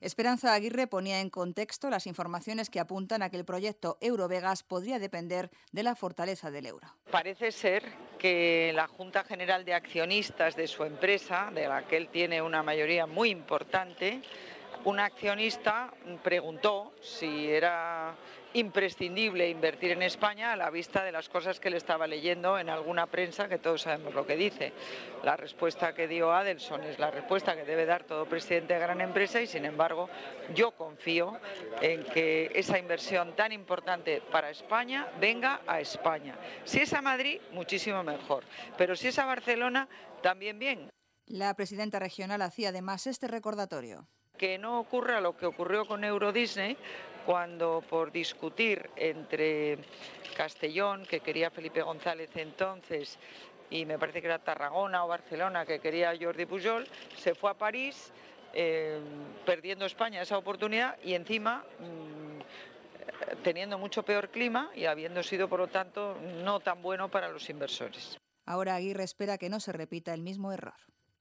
Esperanza Aguirre ponía en contexto las informaciones que apuntan a que el proyecto Eurovegas podría depender de la fortaleza del euro. Parece ser que la Junta General de Accionistas de su empresa, de la que él tiene una mayoría muy importante, un accionista preguntó si era imprescindible invertir en España a la vista de las cosas que le estaba leyendo en alguna prensa, que todos sabemos lo que dice. La respuesta que dio Adelson es la respuesta que debe dar todo presidente de gran empresa y, sin embargo, yo confío en que esa inversión tan importante para España venga a España. Si es a Madrid, muchísimo mejor, pero si es a Barcelona, también bien. La presidenta regional hacía además este recordatorio. Que no ocurra lo que ocurrió con Eurodisney, cuando por discutir entre Castellón, que quería Felipe González entonces, y me parece que era Tarragona o Barcelona, que quería Jordi Pujol, se fue a París, perdiendo España esa oportunidad y encima teniendo mucho peor clima y habiendo sido, por lo tanto, no tan bueno para los inversores. Ahora Aguirre espera que no se repita el mismo error.